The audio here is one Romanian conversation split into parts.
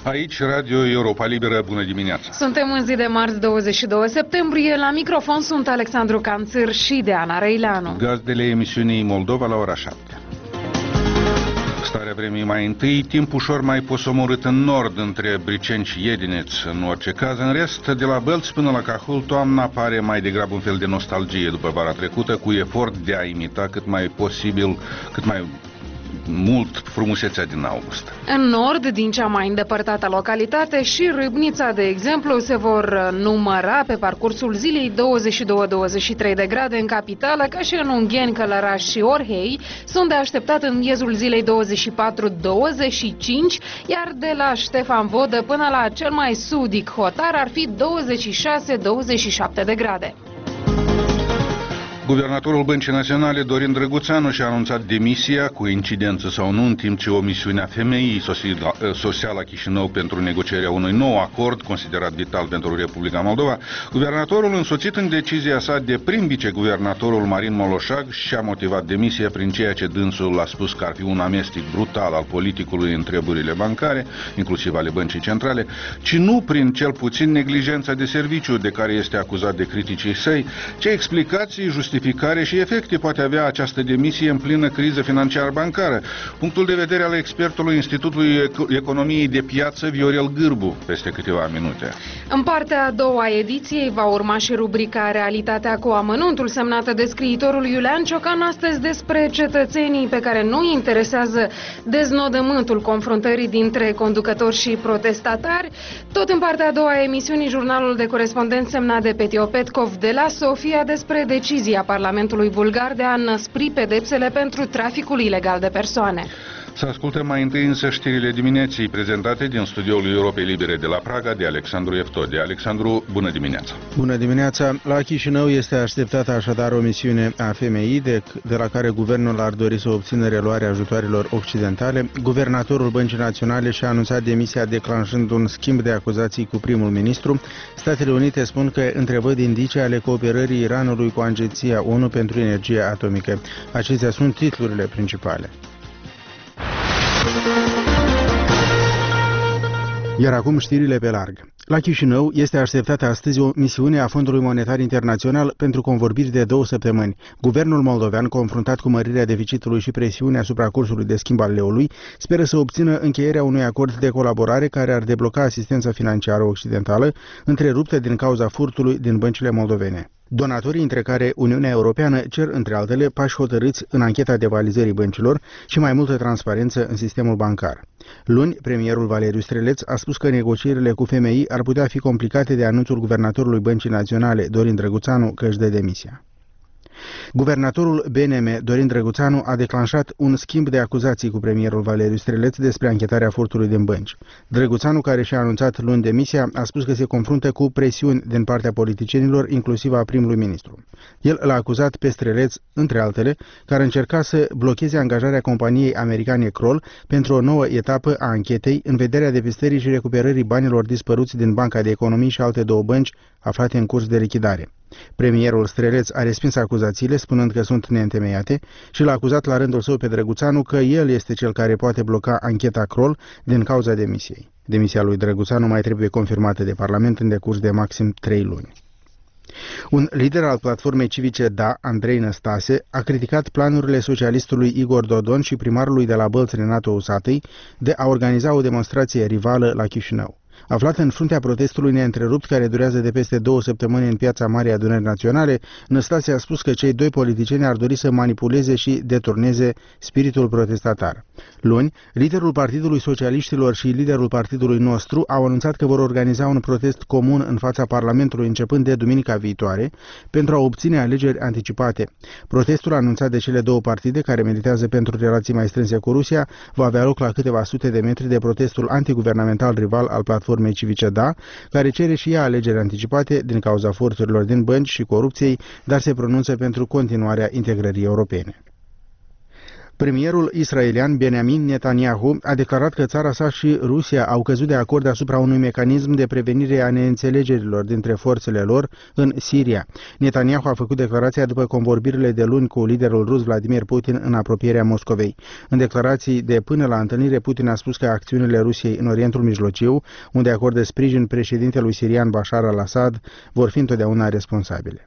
Aici, Radio Europa Liberă, bună dimineața! Suntem în zi de marți 22 septembrie. La microfon sunt Alexandru Canțir și Deana Răileanu. Gazdele emisiunii Moldova la ora 7. Starea vremii mai întâi, timp ușor mai posomorât în nord, între Briceni și Iedineț. În orice caz, în rest, de la Bălți până la Cahul, toamna pare mai degrabă un fel de nostalgie după vara trecută, cu efort de a imita cât mai mult frumusețea din august. În nord, din cea mai îndepărtată localitate, și Râbnița, de exemplu, se vor număra pe parcursul zilei 22-23 de grade. În capitală, ca și în Ungheni, Călăraș și Orhei, sunt de așteptat în miezul zilei 24-25, iar de la Ștefan Vodă până la cel mai sudic Hotar ar fi 26-27 de grade. Guvernatorul Băncii Naționale, Dorin Drăguțanu, și-a anunțat demisia, cu incidență sau nu, în timp ce o misiune a FMI sosea la Chișinău pentru negocierea unui nou acord considerat vital pentru Republica Moldova. Guvernatorul, însoțit în decizia sa de prim viceguvernatorul Marin Moloșag, și-a motivat demisia prin ceea ce dânsul a spus că ar fi un amestec brutal al politicului în treburile bancare, inclusiv ale Băncii Centrale, ci nu prin cel puțin neglijența de serviciu de care este acuzat de criticii săi. Ce explicații, justificare și efecte poate avea această demisie în plină criză financiară bancară? Punctul de vedere al expertului Institutului Economiei de Piață, Viorel Gârbu, peste câteva minute. În partea a doua a ediției va urma și rubrica Realitatea cu amănuntul, semnată de scriitorul Iulian Ciocan, astăzi despre cetățenii pe care nu interesează deznodământul confruntării dintre conducători și protestatari. Tot în partea a doua a emisiunii, jurnalul de corespondent semnat de Petio Petkov de la Sofia despre decizia Parlamentului bulgar de a înăspri pedepsele pentru traficul ilegal de persoane. Să ascultăm mai întâi însă știrile dimineții prezentate din studioul Europei Libere de la Praga de Alexandru Eftode. Alexandru, bună dimineața! Bună dimineața! La Chișinău este așteptată așadar o misiune a FMI de la care guvernul ar dori să obțină reluarea ajutoarelor occidentale. Guvernatorul Băncii Naționale și-a anunțat demisia, declanșând un schimb de acuzații cu primul ministru. Statele Unite spun că întrevăd indicii ale cooperării Iranului cu Agenția ONU pentru Energie Atomică. Acestea sunt titlurile principale. Iar acum știrile pe larg. La Chișinău este așteptată astăzi o misiune a Fondului Monetar Internațional pentru convorbiri de 2 săptămâni. Guvernul moldovean, confruntat cu mărirea deficitului și presiunea asupra cursului de schimb al leului, speră să obțină încheierea unui acord de colaborare care ar debloca asistența financiară occidentală, întreruptă din cauza furtului din băncile moldovene. Donatorii, între care Uniunea Europeană, cer, între altele, pași hotărâți în ancheta devalizării băncilor și mai multă transparență în sistemul bancar. Luni, premierul Valeriu Streleț a spus că negocierile cu FMI ar putea fi complicate de anunțul guvernatorului Băncii Naționale, Dorin Drăguțanu, că își dă demisia. Guvernatorul BNM, Dorin Drăguțanu, a declanșat un schimb de acuzații cu premierul Valeriu Streleț despre anchetarea furtului din bănci. Drăguțanu, care și-a anunțat luni demisia, a spus că se confruntă cu presiuni din partea politicienilor, inclusiv a primului ministru. El l-a acuzat pe Streleț, între altele, că ar încerca să blocheze angajarea companiei americane Kroll pentru o nouă etapă a anchetei în vederea depistării și recuperării banilor dispăruți din Banca de Economii și alte 2 bănci aflate în curs de lichidare. Premierul Streleț a respins acuzațiile, spunând că sunt neîntemeiate, și l-a acuzat la rândul său pe Drăguțanu că el este cel care poate bloca ancheta Kroll din cauza demisiei. Demisia lui Drăguțanu mai trebuie confirmată de Parlament în decurs de maxim 3 luni. Un lider al platformei civice DA, Andrei Năstase, a criticat planurile socialistului Igor Dodon și primarului de la Bălți, Renato Usatăi, de a organiza o demonstrație rivală la Chișinău. Aflat în fruntea protestului neîntrerupt care durează de peste 2 săptămâni în Piața Marii Adunări Naționale, Năstase a spus că cei 2 politicieni ar dori să manipuleze și deturneze spiritul protestatar. Luni, liderul Partidului Socialiștilor și liderul partidului nostru au anunțat că vor organiza un protest comun în fața Parlamentului începând de duminica viitoare pentru a obține alegeri anticipate. Protestul anunțat de cele 2 partide care militează pentru relații mai strânse cu Rusia va avea loc la câteva sute de metri de protestul antiguvernamental rival al platformei civice DA, care cere și ea alegeri anticipate din cauza furturilor din bănci și corupției, dar se pronunță pentru continuarea integrării europene. Premierul israelian Benjamin Netanyahu a declarat că țara sa și Rusia au căzut de acord asupra unui mecanism de prevenire a neînțelegerilor dintre forțele lor în Siria. Netanyahu a făcut declarația după convorbirile de luni cu liderul rus Vladimir Putin în apropierea Moscovei. În declarații de până la întâlnire, Putin a spus că acțiunile Rusiei în Orientul Mijlociu, unde acordă sprijin președintelui sirian Bashar al-Assad, vor fi întotdeauna responsabile.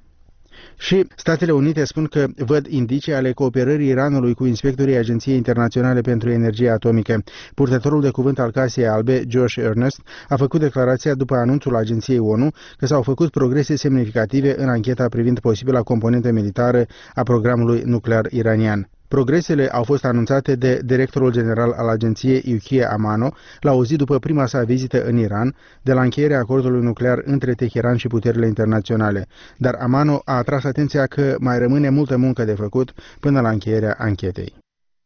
Și Statele Unite spun că văd indicii ale cooperării Iranului cu inspectorii Agenției Internaționale pentru Energie Atomică. Purtătorul de cuvânt al Casei Albe, Josh Earnest, a făcut declarația după anunțul Agenției ONU că s-au făcut progrese semnificative în ancheta privind posibila componentă militară a programului nuclear iranian. Progresele au fost anunțate de directorul general al agenției Yukiya Amano la o zi după prima sa vizită în Iran, de la încheierea acordului nuclear între Teheran și puterile internaționale. Dar Amano a atras atenția că mai rămâne multă muncă de făcut până la încheierea anchetei.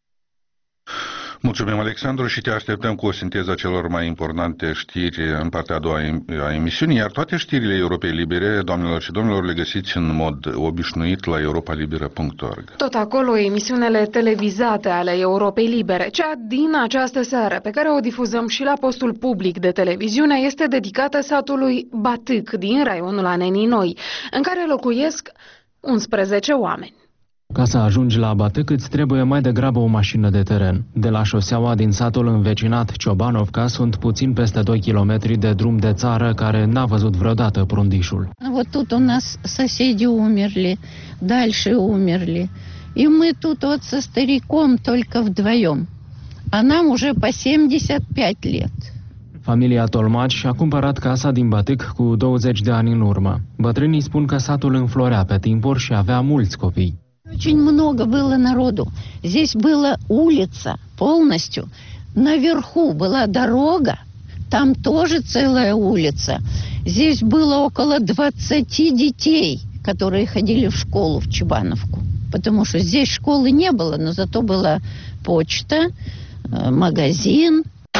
Mulțumim, Alexandru, și te așteptăm cu o sinteză a celor mai importante știri în partea a doua a emisiunii, iar toate știrile Europei Libere, doamnelor și domnilor, le găsiți în mod obișnuit la europalibera.org. Tot acolo emisiunile televizate ale Europei Libere. Cea din această seară, pe care o difuzăm și la postul public de televiziune, este dedicată satului Batâc din raionul Anenii Noi, în care locuiesc 11 oameni. Ca să ajungi la Batâc îți trebuie mai degrabă o mașină de teren. De la șoseaua din satul învecinat Ciobanovca sunt puțin peste 2 kilometri de drum de țară care n-a văzut vreodată prundișul. Вот тут у нас соседи умерли, дальше умерли. И мы тут вот со стариком только вдвоем. А нам уже по 75 лет. Familia Tolmaci și-a cumpărat casa din Batâc cu 20 de ani în urmă. Bătrânii spun că satul înflorea pe timpuri și avea mulți copii. Очень много было народу. Здесь была улица полностью. Наверху была дорога. Там тоже целая улица. Здесь было около 20 детей, которые ходили в школу в Чебановку. Потому что здесь школы не было, но зато была почта, магазин.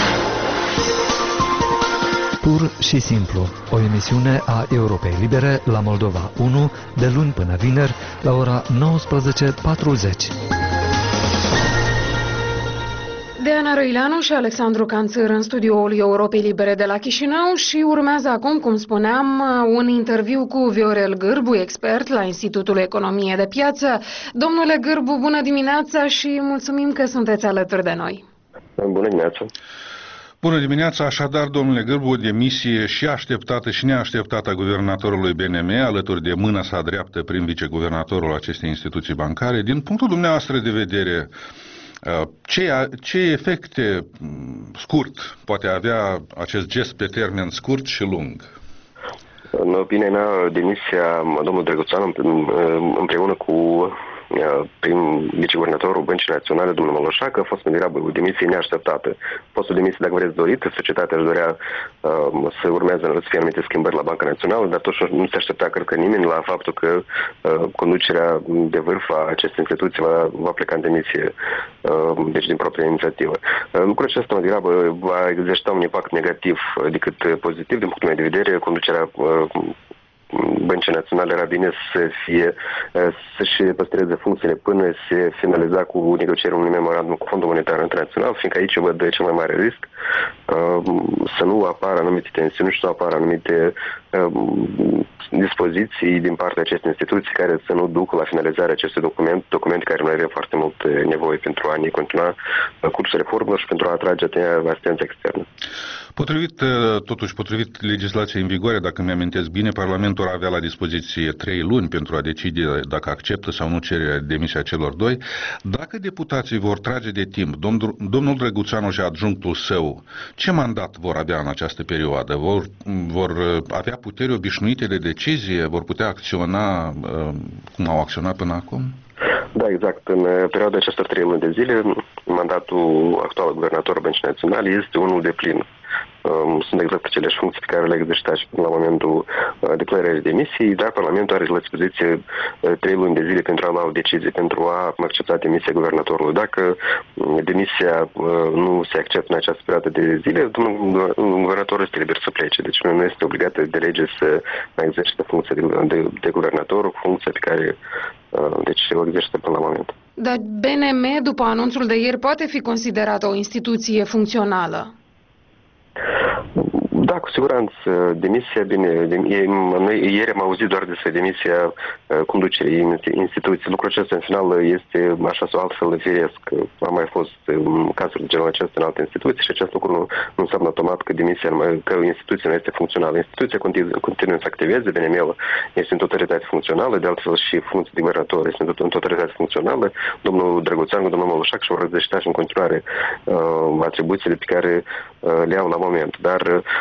Pur și simplu, o emisiune a Europei Libere la Moldova 1, de luni până vineri, la ora 19:40. Deana Răileanu și Alexandru Canțăr în studioul Europei Libere de la Chișinău și urmează acum, cum spuneam, un interviu cu Viorel Gârbu, expert la Institutul Economie de Piață. Domnule Gârbu, bună dimineața și mulțumim că sunteți alături de noi. Bună dimineața! Bună dimineața, așadar, domnule Gârbu, o demisie și așteptată și neașteptată a guvernatorului BNM, alături de mâna sa dreaptă prin viceguvernatorul acestei instituții bancare. Din punctul dumneavoastră de vedere, ce efecte scurt poate avea acest gest pe termen scurt și lung? În opinia mea, demisia domnului Drăguțanu împreună cu prin viceguvernatorul Băncii Naționale, domnul Moloșacă, a fost mai degrabă o demisie neașteptată. Fost o demisie, dacă vreți, dorită, societatea își dorea să urmeze să fie anumite schimbări la Banca Națională, dar totuși nu se aștepta, cred că nimeni, la faptul că conducerea de vârf a acestei instituții va pleca în demisie, deci din propria inițiativă. Lucrul acesta, mai degrabă, va exercita un impact negativ decât pozitiv, din punctul meu de vedere. Conducerea Băncii Naționale era bine să-și păstreze funcțiile până se finaliza cu negocierea unui memorandum cu Fondul Monetar Internațional, fiindcă aici văd cel mai mare risc să nu apară anumite tensiuni și să apară anumite dispoziții din partea acestei instituții care să nu ducă la finalizarea acestui document care noi avem foarte mult nevoie pentru a ne continua cursul reformelor și pentru a atrage asistența externă. Potrivit legislației în vigoare, dacă mi-amintesc bine, Parlamentul avea la dispoziție 3 luni pentru a decide dacă acceptă sau nu cererea demisia celor doi. Dacă deputații vor trage de timp, domnul Drăguțanu și adjunctul său, ce mandat vor avea în această perioadă? Vor avea puteri obișnuite de decizie? Vor putea acționa cum au acționat până acum? Da, exact. În perioada acestor 3 luni de zile, mandatul actual guvernator Băncii Naționale este unul de plin. Sunt exact aceleași funcții pe care le exercita și la momentul declarării demisiei, dar Parlamentul are la dispoziție 3 luni de zile pentru a lua o decizie, pentru a accepta demisia guvernatorului. Dacă demisia nu se acceptă în această perioadă de zile, domnul guvernator este liber să plece. Deci nu este obligat de lege să exercite funcția de guvernator, funcția pe care o exercită până la moment. Dar BNM, după anunțul de ieri, poate fi considerată o instituție funcțională? Da, cu siguranță. Demisia, bine, noi ieri am auzit doar despre demisia conducerii instituției. Lucrul acesta, în final, este așa sau altfel firesc. A mai fost cazuri de genul acesta în alte instituții și acest lucru nu înseamnă automat că demisia, că instituția nu este funcțională. Instituția continuă să activeze, BNM-ul este în totalitate funcțională, de altfel și funcția de guvernator este în totalitate funcțională. Domnul Drăguțan cu domnul Mălușac și vor exercita și în continuare atribuțiile pe care le au la moment. Dar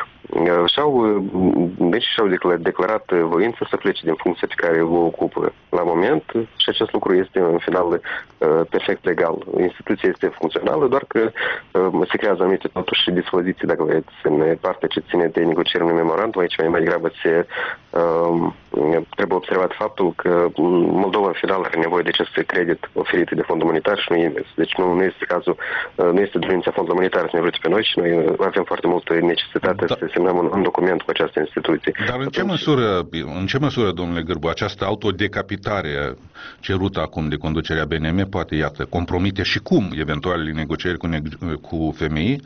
și-au declarat voință să plece din funcția pe care o ocupă la moment și acest lucru este în final perfect legal. Instituția este funcțională, doar că se creează anumite totuși dispoziții, dacă vreți, în partea ce ține de negocierea unui memorandum. Aici mai degrabă trebuie observat faptul că Moldova în final are nevoie de acest credit oferit de fondul monetar și nu invers. Deci nu este cazul, nu este dorința fondului monetar să ne vrute pe noi și noi avem foarte multă necesitate să semnăm un document cu această instituție. Dar în ce măsură, domnule Gârbu, această autodecapitare cerută acum de conducerea BNM poate, iată, compromite și cum eventualele negocieri cu FMI,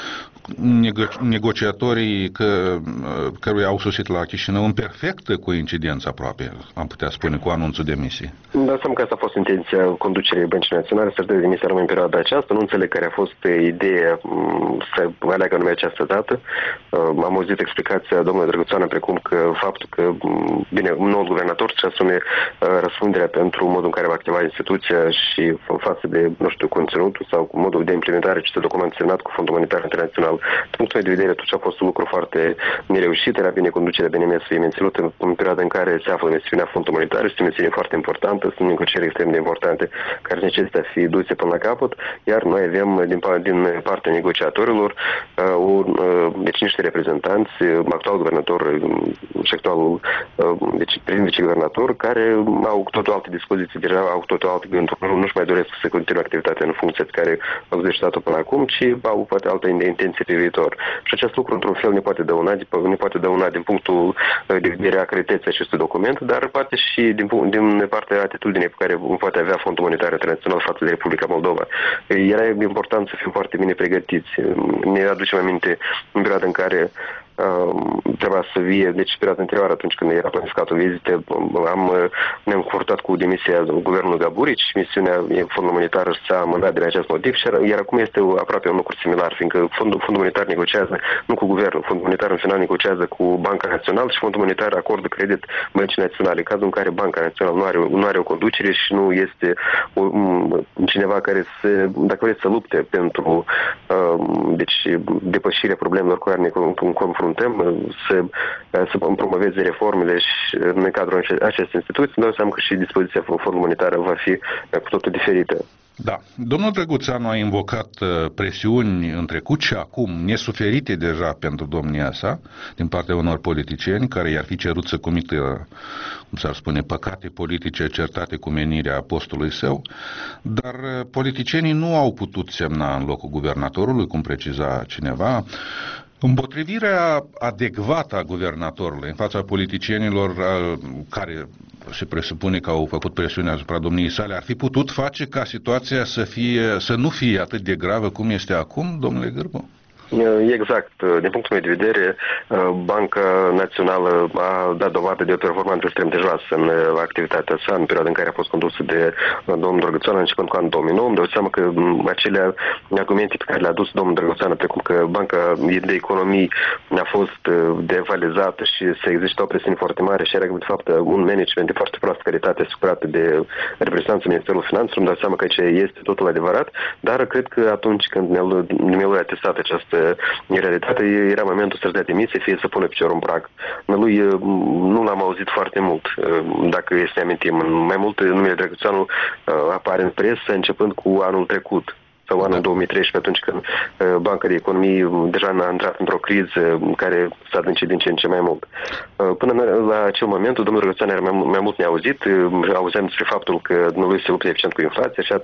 negociatorii căruia au sosit la Chișinău în perfectă coincidență aproape, am putea spune, cu anunțul demisiei. Da, seama că asta a fost intenția conducerii Băncii Naționale, să-și dea demisia în perioada aceasta. Nu înțeleg care a fost ideea să aleagă numai această dată. Am auzit explicația domnului Drăguțanu precum că faptul că, bine, un nou guvernator să asume răspunderea pentru modul în care va activa instituția și față de, nu știu, conținutul sau modul de implementare acestui document semnat cu Fondul Monetar Internațional. Din punctul meu de vedere, atunci a fost un lucru foarte nereușit. Era bine conducerea BNM să fie menținută în perioada în care se află misiunea Fondului Monetar. Este o misiune foarte importantă, sunt negocieri extrem de importante care necesită să fie duse până la capăt, iar noi avem din partea negociatorilor deci niște reprezentanți, actual guvernator și actualul deci prim viceguvernator, care au totul alte dispoziții, deja au totul alte gânduri, nu-și mai doresc să continue activitatea în funcția pe care au exercitat-o până acum, ci au poate alte intenții pe viitor. Și acest lucru, într-un fel, ne poate dăuna din punctul de vedere a calității acestui document, dar poate și din partea atitudinii pe care poate avea Fondul Monetar Internațional față de Republica Moldova. Era important să fim foarte bine pregătiți. Ne aducem aminte în perioada în care trebuia să vie, deci perioada anterioară, atunci când era planificat o vizită, ne-am confruntat cu demisia guvernului Gaburici, misiunea Fondului Monetar s-a amânat din acest motiv, iar acum este aproape un lucru similar, fiindcă Fondul Monetar negociază nu cu guvernul, Fondul Monetar în final negociază cu Banca Națională și Fondul Monetar acordă credit Băncii Naționale, în cazul în care Banca Națională nu are o conducere și nu este cineva care dacă vreți, să lupte pentru deci depășirea problemelor cu care ne confruntăm, să promoveze reformele și în cadrul acestei instituții, îmi dau seama că și dispoziția Fondului Monetar va fi cu totul diferită. Da. Domnul Drăguțanu a invocat presiuni în trecut și acum nesuferite deja pentru domnia sa din partea unor politicieni care i-ar fi cerut să comită, cum s-ar spune, păcate politice certate cu menirea postului său, dar politicienii nu au putut semna în locul guvernatorului, cum preciza cineva. Împotrivirea adecvată a guvernatorului în fața politicienilor care se presupune că au făcut presiune asupra domniei sale ar fi putut face ca situația să nu fie atât de gravă cum este acum, domnule Gârbu? Exact. Din punctul meu de vedere, Banca Națională a dat dovadă de o performanță extrem de joasă în activitatea sa, în perioada în care a fost condusă de domnul Drăguțanu, începând cu anul 2009. Îmi dau seama că acele argumente pe care le-a adus domnul Drăguțanu, precum că Banca de Economii a fost devalizată și se exercita o presiune foarte mare și era, de fapt, un management de foarte proastă calitate asuprat de reprezentanții Ministerului Finanțelor, îmi dau seama că aici este totul adevărat, dar cred că atunci când ne-a atestat această realitate, era momentul să-și dea demisie, fie să pună piciorul în prag. Lui nu l-am auzit foarte mult, dacă este amintim. Mai mult, numele Drăguțanu apare în presă începând cu anul trecut. sau anul 2013, atunci când Banca de Economie deja a intrat într-o criză care s-a adâncit din ce în ce mai mult. Până la acel moment, domnul Drăguțan era mai mult neauzit, auzeam despre faptul că lui se luptă eficient cu inflația și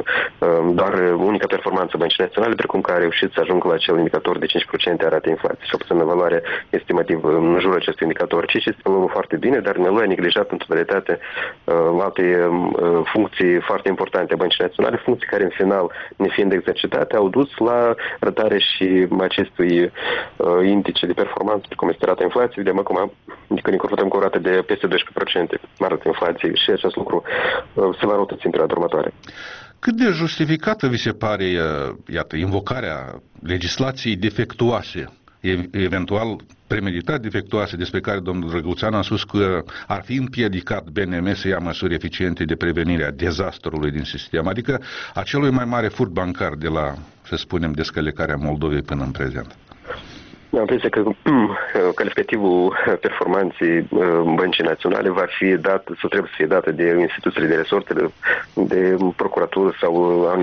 doar unica performanță Băncii Naționale, precum că a reușit să ajungă la acel indicator de 5% a ratei inflației, și obțină valoare estimativă în jurul acestui indicator, ceea ce este foarte bine, dar nu a neglijat în totalitate alte funcții foarte importante a Băncii Naționale, funcții care în final, nefiind exercitate, au dus la rătare și acestui indice de performanță, cum este rata inflației. Vedem acum, că ne confruntăm cu o rată de peste 12% rata inflației și acest lucru se va răutăți în perioada următoare. Cât de justificată vi se pare, iată, invocarea legislației defectuoase, eventual premeditat defectuoase, despre care domnul Drăguțan a spus că ar fi împiedicat BNM să ia măsuri eficiente de prevenire a dezastrului din sistem, adică a celui mai mare furt bancar de la, să spunem, descălecarea Moldovei până în prezent? Am impresia că calificativul performanței Băncii Naționale va fi dat, sau trebuie să fie dată de instituțiile de resorte, de procuratură sau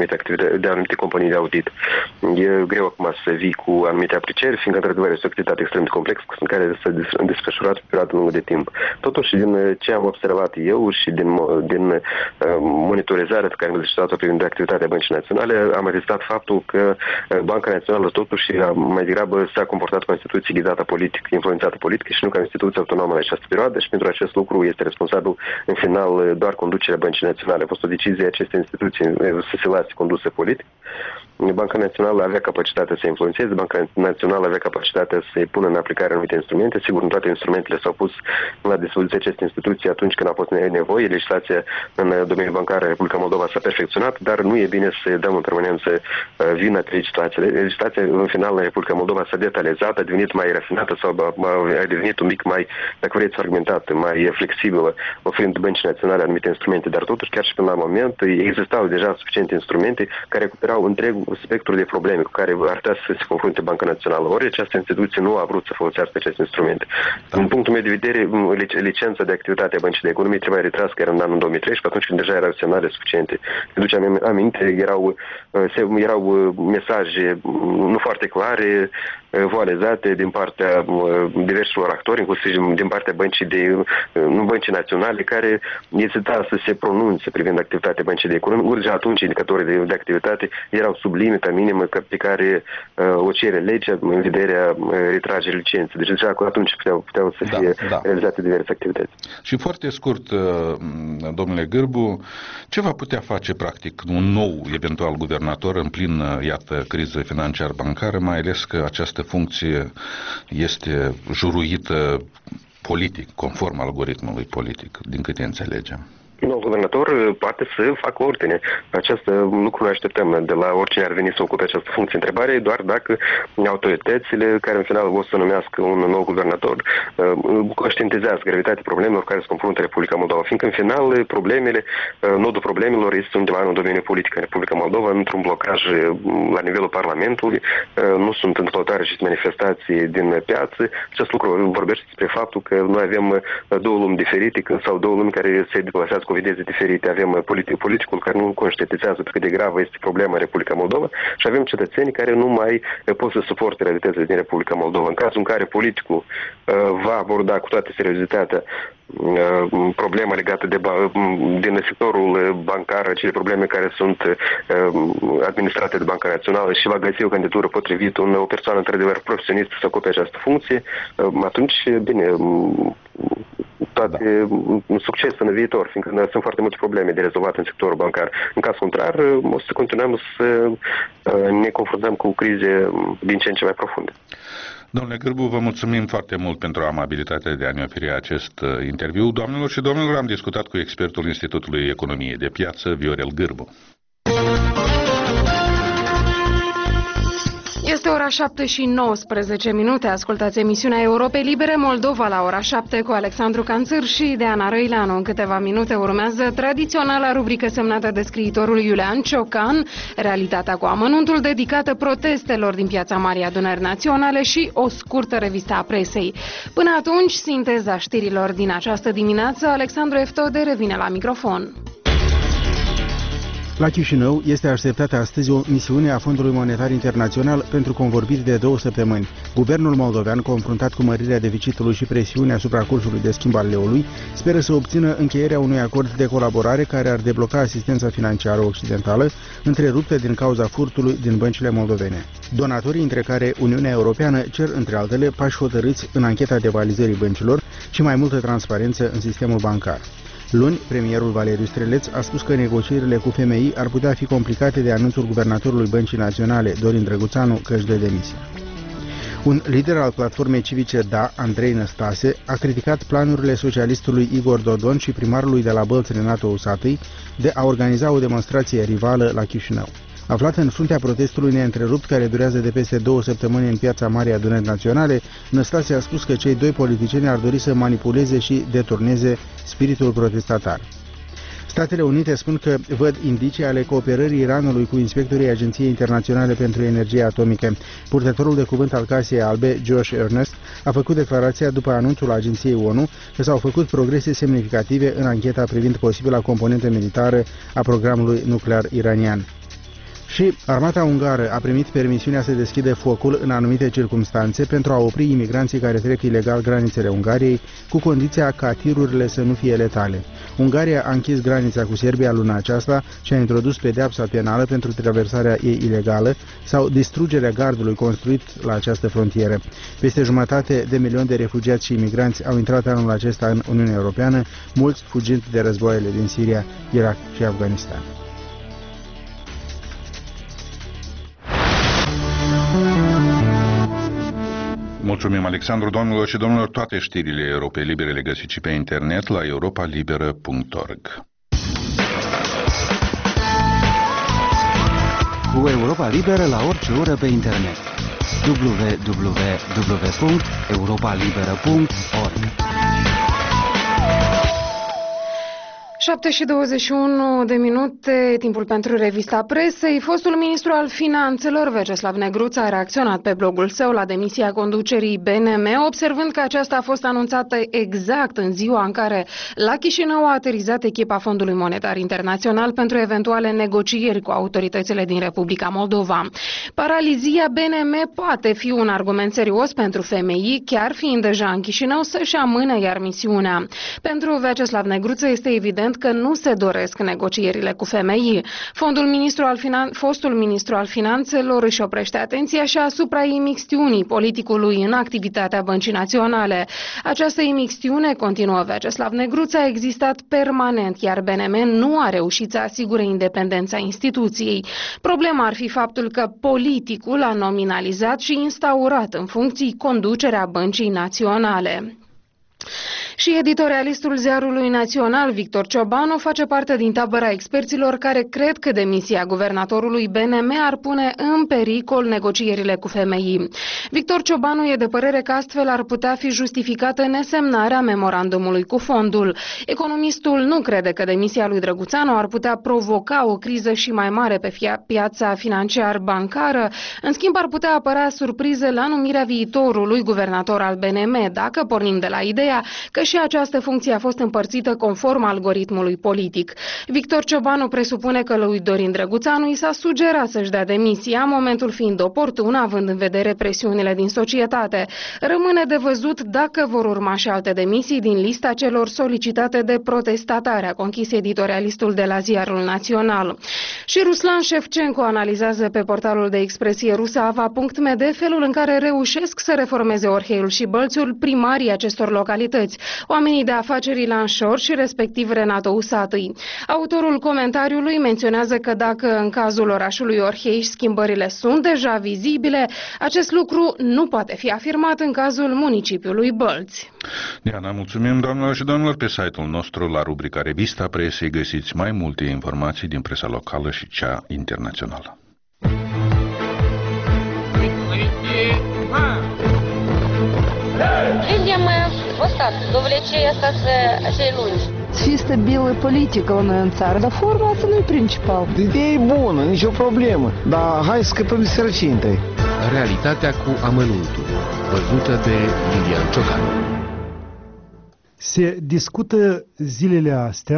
de anumite companii de audit. E greu acum să vii cu anumite aprecieri, fiindcă într-adevăr este o activitate extrem de complexă, în care s-a desfășurat pe perioadă lungă de timp. Totuși, din ce am observat eu și din monitorizarea pe care am exercitat-o privind activitatea Băncii Naționale, am rezistat faptul că Banca Națională totuși mai degrabă s-a comportat ca o instituție ghidată politic, influențată politic și nu ca o instituție autonomă în această perioadă și pentru acest lucru este responsabil în final doar conducerea Băncii Naționale. A fost o decizie a acestei instituții să se lase condusă politic. Banca Națională avea capacitatea să influențeze, Banca Națională avea capacitatea să pună în aplicare anumite instrumente. Sigur, nu toate instrumentele s-au pus la dispoziție acestei instituții atunci când a fost nevoie. Legislația în domeniul bancar Republica Moldova s-a perfecționat, dar nu e bine să dăm în permanență vina pe legislație. Legislația în final în Republica Moldova s-a detalizat, a devenit mai rafinată sau a devenit un pic mai, dacă vreți, argumentată, mai flexibilă, oferind Băncii Naționale anumite instrumente, dar totuși chiar și până la moment existau deja suficiente instrumente care acoperau întreg spectru de probleme cu care ar putea să se confrunte Banca Națională. Ori această instituție nu a vrut să folosească aceste instrumente. Din punctul meu de vedere, licența de activitate a Băncii de Economie trebuia retrasă chiar în anul 2013, atunci când deja erau semnale suficiente. Ne ducem aminte, erau mesaje nu foarte clare, voalizate din partea diversilor actori, inclusiv din partea Băncii Naționale, care ezita să se pronunțe privind activitatea Băncii de Economie. Deja atunci indicatorii de activitate erau sub limita minimă pe care o cere legea în vederea retragerii licenței. Deci deja atunci puteau să fie realizate diverse activități. Și foarte scurt, domnule Gârbu, ce va putea face practic un nou eventual guvernator în plină, iată, criză financiar-bancară, mai ales că această funcție este juruită politic, conform algoritmului politic, din câte înțelegem? Nou guvernator poate să facă ordine. Acest lucru noi așteptăm de la oricine ar veni să ocupe această funcție. Întrebarea e doar dacă autoritățile, care în final o să numească un nou guvernator, conștientizează gravitatea problemelor care se confruntă Republica Moldova. Fiindcă în final nodul problemelor este undeva în domeniul politic în Republica Moldova, într-un blocaj la nivelul Parlamentului, nu sunt întâmplătoare aceste manifestații din piață. Acest lucru vorbește despre faptul că noi avem două lumi diferite sau două lumi care se deplasează cu viteze diferite. Avem politicul care nu conștientizează cât de gravă este problema în Republica Moldova și avem cetățenii care nu mai pot să suporte realitățile din Republica Moldova. În cazul în care politicul va aborda cu toată seriozitatea problema legată din sectorul bancar, acele probleme care sunt administrate de Banca Națională și va găsi o candidatură potrivită, o persoană într-adevăr profesionistă să ocupe această funcție, atunci, bine, toate succes în viitor, fiindcă sunt foarte multe probleme de rezolvat în sectorul bancar. În caz contrar, o să continuăm să ne confruntăm cu crize din ce în ce mai profunde. Domnule Gârbu, vă mulțumim foarte mult pentru amabilitatea de a ne oferi acest interviu. Doamnelor și domnilor, am discutat cu expertul Institutului Economie de Piață, Viorel Gârbu. Este ora 7:19. Ascultați emisiunea Europei Libere Moldova la ora 7 cu Alexandru Canțâr și Deana Răileanu. În câteva minute urmează tradiționala rubrică semnată de scriitorul Iulian Ciocan, realitatea cu amănuntul dedicată protestelor din Piața Marii Adunări Naționale și o scurtă revistă a presei. Până atunci, sinteza știrilor din această dimineață, Alexandru Eftode revine la microfon. La Chișinău este așteptată astăzi o misiune a Fondului Monetar Internațional pentru convorbiri de 2 săptămâni. Guvernul moldovean, confruntat cu mărirea deficitului și presiunea asupra cursului de schimb al leului, speră să obțină încheierea unui acord de colaborare care ar debloca asistența financiară occidentală, întreruptă din cauza furtului din băncile moldovene. Donatorii, între care Uniunea Europeană, cer, între altele, pași hotărâți în ancheta devalizării băncilor și mai multă transparență în sistemul bancar. Luni, premierul Valeriu Streleț a spus că negocierile cu FMI ar putea fi complicate de anunțul guvernatorului Băncii Naționale, Dorin Drăguțanu, că își dă demisia. Un lider al platformei civice DA, Andrei Năstase, a criticat planurile socialistului Igor Dodon și primarului de la Bălți, Renato Usatăi, de a organiza o demonstrație rivală la Chișinău. Aflat în fruntea protestului neîntrerupt care durează de peste 2 săptămâni în piața Marii Adunări Naționale, Năstase a spus că cei 2 politicieni ar dori să manipuleze și deturneze spiritul protestatar. Statele Unite spun că văd indicii ale cooperării Iranului cu inspectorii Agenției Internaționale pentru Energie Atomică. Purtătorul de cuvânt al Casei Albe, Josh Earnest, a făcut declarația după anunțul Agenției ONU că s-au făcut progrese semnificative în ancheta privind posibila componentă militară a programului nuclear iranian. Și armata ungară a primit permisiunea să deschidă focul în anumite circumstanțe pentru a opri imigranții care trec ilegal granițele Ungariei, cu condiția ca tirurile să nu fie letale. Ungaria a închis granița cu Serbia luna aceasta și a introdus pedeapsa penală pentru traversarea ei ilegală sau distrugerea gardului construit la această frontieră. Peste 1,5 milion de refugiați și imigranți au intrat anul acesta în Uniunea Europeană, mulți fugind de războaiele din Siria, Irak și Afganistan. Mulțumim, Alexandru. Doamnelor și domnilor, toate știrile Europei Libere le găsiți și pe internet la europalibera.org. Cu Europa Liberă la orice oră pe internet. www.europalibera.org. 7:21, timpul pentru revista presei. Fostul ministru al finanțelor, Vyacheslav Negruța, a reacționat pe blogul său la demisia conducerii BNM, observând că aceasta a fost anunțată exact în ziua în care la Chișinău a aterizat echipa Fondului Monetar Internațional pentru eventuale negocieri cu autoritățile din Republica Moldova. Paralizia BNM poate fi un argument serios pentru FMI, chiar fiind deja în Chișinău, să-și amâne iar misiunea. Pentru Vyacheslav Negruța este evident că nu se doresc negocierile cu FMI. Fostul ministru al finanțelor își oprește atenția și asupra imixtiunii politicului în activitatea Băncii Naționale. Această imixtiune, continuă Vyacheslav Negruța, a existat permanent, iar BNM nu a reușit să asigure independența instituției. Problema ar fi faptul că politicul a nominalizat și instaurat în funcții conducerea Băncii Naționale. Și editorialistul Ziarului Național, Victor Ciobanu, face parte din tabăra experților care cred că demisia guvernatorului BNM ar pune în pericol negocierile cu FMI. Victor Ciobanu e de părere că astfel ar putea fi justificată nesemnarea memorandumului cu fondul. Economistul nu crede că demisia lui Drăguțanu ar putea provoca o criză și mai mare pe piața financiar-bancară. În schimb, ar putea apărea surprize la numirea viitorului guvernator al BNM, dacă pornim de la ideea că și această funcție a fost împărțită conform algoritmului politic. Victor Ciobanu presupune că lui Dorin Drăguțanu i s-a sugerat să-și dea demisia, momentul fiind oportun, având în vedere presiunile din societate. Rămâne de văzut dacă vor urma și alte demisii din lista celor solicitate de protestatari, a conchis editorialistul de la Ziarul Național. Și Ruslan Shevchenko analizează pe portalul de expresie rusă ava.md felul în care reușesc să reformeze Orheiul și Bălțiul primarii acestor localități, oamenii de afaceri Ilan Șor și respectiv Renato Usatăi. Autorul comentariului menționează că dacă în cazul orașului Orhei schimbările sunt deja vizibile, acest lucru nu poate fi afirmat în cazul municipiului Bălți. Diana, mulțumim, doamnelor și domnilor. Pe site-ul nostru, la rubrica Revista Presei, găsiți mai multe informații din presa locală și cea internațională. Видимо, мы достаточно довлечения остаться acei lungi. Fi stabilă politică la noi în țară, dar forma asta nu e principal. Ideea e bună, nicio problemă, dar hai să scăpăm de sărăcie întâi. Realitatea cu amănuntul, văzută de Lilian Ciocanu. Se discută zilele astea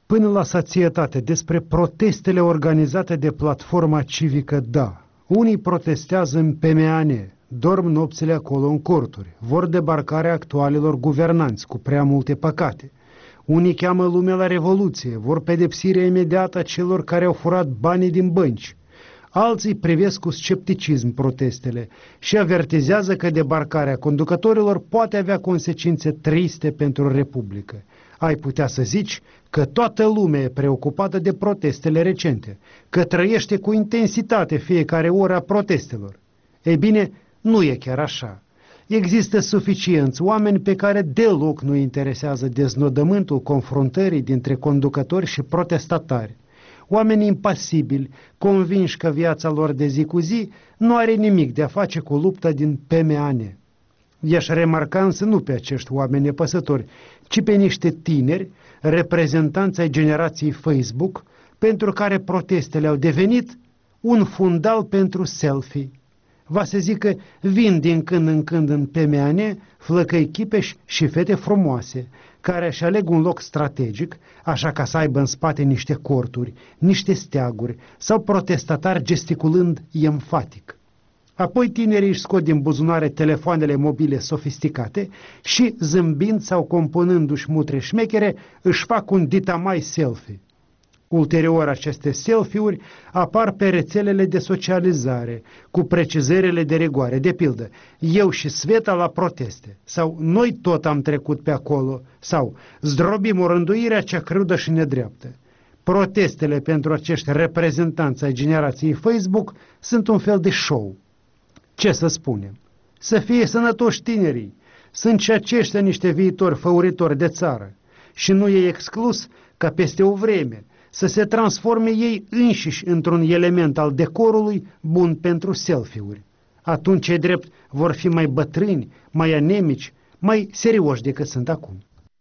până la sațietate despre protestele organizate de platforma civică DA. Unii protestează în PMAN, dorm nopțile acolo în corturi, vor debarcarea actualilor guvernanți cu prea multe păcate. Unii cheamă lumea la revoluție, vor pedepsirea imediată a celor care au furat banii din bănci. Alții privesc cu scepticism protestele și avertizează că debarcarea conducătorilor poate avea consecințe triste pentru Republică. Ai putea să zici că toată lumea e preocupată de protestele recente, că trăiește cu intensitate fiecare oră a protestelor. Ei bine, nu e chiar așa. Există suficienți oameni pe care deloc nu interesează deznodământul confruntării dintre conducători și protestatari. Oameni impasibili, convinși că viața lor de zi cu zi nu are nimic de a face cu lupta din PMAN. I-aș remarca însă nu pe acești oameni nepăsători, ci pe niște tineri, reprezentanți ai generației Facebook, pentru care protestele au devenit un fundal pentru selfie. Va să zic că vin din când în când în PMAN flăcăi chipeși și fete frumoase, care își aleg un loc strategic, așa ca să aibă în spate niște corturi, niște steaguri sau protestatari gesticulând emfatic. Apoi tinerii își scot din buzunare telefoanele mobile sofisticate și, zâmbind sau compunându-și mutre șmechere, își fac un ditamai selfie. Ulterior, aceste selfie-uri apar pe rețelele de socializare, cu precizările de rigoare, de pildă, eu și Sveta la proteste, sau noi tot am trecut pe acolo, sau zdrobim o rânduire cea crudă și nedreaptă. Protestele pentru acești reprezentanți ai generației Facebook sunt un fel de show. Ce să spunem? Să fie sănătoși tinerii, sunt și aceștia niște viitori făuritori de țară și nu e exclus ca peste o vreme să se transforme ei înșiși într-un element al decorului bun pentru selfie-uri. Atunci, e drept, vor fi mai bătrâni, mai anemici, mai serioși decât sunt acum.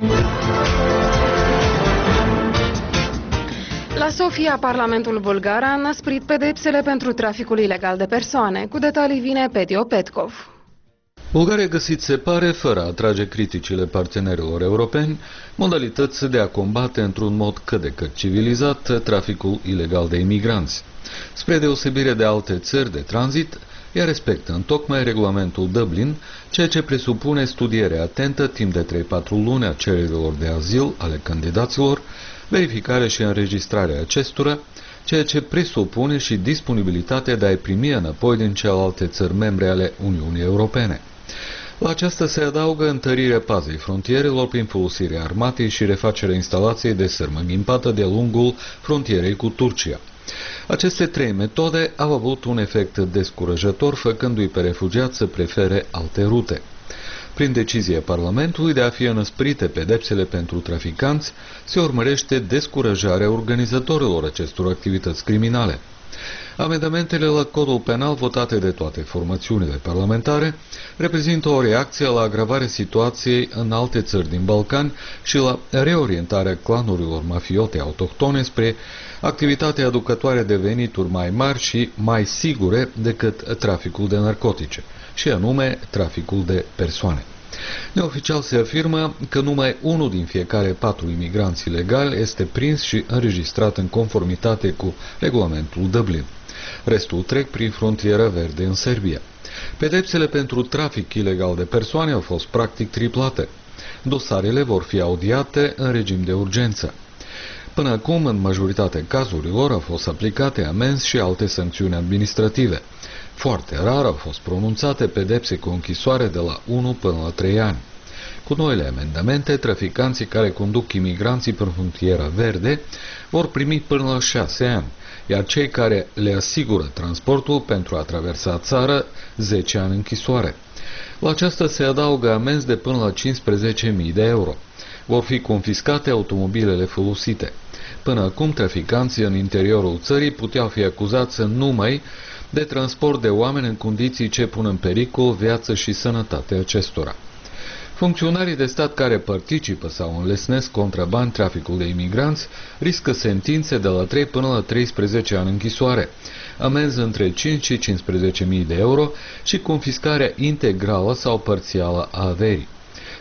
La Sofia, Parlamentul bulgar a înăsprit pedepsele pentru traficul ilegal de persoane. Cu detalii vine Petio Petkov. Bulgaria a găsit, se pare, fără a atrage criticile partenerilor europeni, modalități de a combate într-un mod cât de cât civilizat traficul ilegal de imigranți. Spre deosebire de alte țări de tranzit, ea respectă întocmai regulamentul Dublin, ceea ce presupune studierea atentă timp de 3-4 luni a cererilor de azil ale candidaților, verificarea și înregistrarea acestora, ceea ce presupune și disponibilitatea de a-i primi înapoi din celelalte țări membre ale Uniunii Europene. La aceasta se adaugă întărirea pazei frontierelor prin folosirea armatei și refacerea instalației de sârmă ghimpată de-a lungul frontierei cu Turcia. Aceste trei metode au avut un efect descurajător, făcându-i pe refugiați să prefere alte rute. Prin decizia Parlamentului de a fi înăsprite pedepsele pentru traficanți, se urmărește descurajarea organizatorilor acestor activități criminale. Amendamentele la codul penal votate de toate formațiunile parlamentare reprezintă o reacție la agravarea situației în alte țări din Balcani și la reorientarea clanurilor mafiote autohtone spre activitatea aducătoare de venituri mai mari și mai sigure decât traficul de narcotice, și anume traficul de persoane. Neoficial se afirmă că numai unul din fiecare 4 imigranți ilegali este prins și înregistrat în conformitate cu regulamentul Dublin. Restul trec prin frontiera verde în Serbia. Pedepsele pentru trafic ilegal de persoane au fost practic triplate. Dosarele vor fi audiate în regim de urgență. Până acum, în majoritatea cazurilor, au fost aplicate amenzi și alte sancțiuni administrative. Foarte rar au fost pronunțate pedepse cu închisoare de la 1 până la 3 ani. Cu noile amendamente, traficanții care conduc imigranții pe frontiera verde vor primi până la 6 ani, iar cei care le asigură transportul pentru a traversa țara, 10 ani închisoare. La aceasta se adaugă amenzi de până la 15.000 de euro. Vor fi confiscate automobilele folosite. Până acum, traficanții în interiorul țării puteau fi acuzați numai de transport de oameni în condiții ce pun în pericol viața și sănătatea acestora. Funcționarii de stat care participă sau înlesnesc contraband traficul de imigranți riscă sentințe de la 3 până la 13 ani închisoare, amenzi între 5 și 15.000 de euro și confiscarea integrală sau parțială a averii.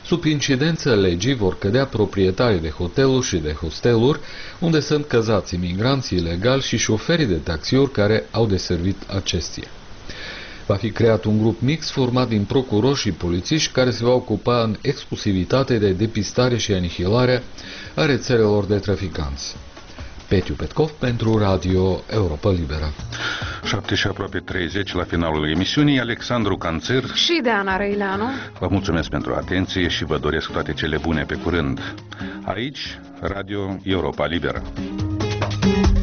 Sub incidența legii vor cădea proprietarii de hoteluri și de hosteluri, unde sunt căzați imigranții ilegali și șoferii de taxiuri care au deservit acestea. Va fi creat un grup mix format din procurori și polițiști care se va ocupa în exclusivitate de depistare și anihilare a rețelelor de traficanți. Petiu Petkov pentru Radio Europa Liberă. 7:30 la finalul emisiunii, Alexandru Canțer și Deana Răileanu. Vă mulțumesc pentru atenție și vă doresc toate cele bune pe curând. Aici, Radio Europa Liberă.